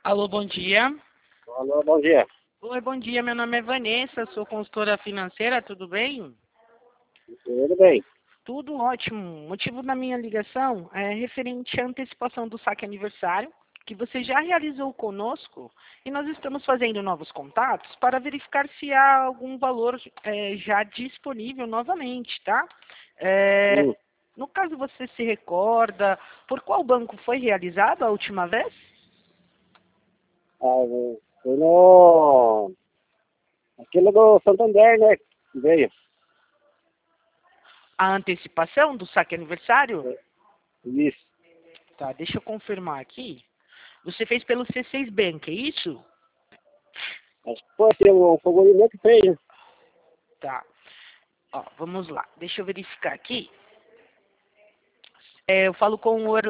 Alô, bom dia. Alô, bom dia. Oi, bom dia. Meu nome é Vanessa, sou consultora financeira, tudo bem? Tudo bem. Tudo ótimo. O motivo da minha ligação é referente à antecipação do saque aniversário, que você já realizou conosco, e nós estamos fazendo novos contatos para verificar se há algum valor já disponível novamente, tá? Hum. No caso, você se recorda por qual banco foi realizado a última vez? Foi no... Aquilo do Santander, né? Que veio. A antecipação do saque aniversário? Isso. Tá, deixa eu confirmar aqui. Você fez pelo C6 Bank, é isso? Acho que foi assim, um fogolho que fez, né? Tá. Ó, vamos lá. Deixa eu verificar aqui. Eu falo com o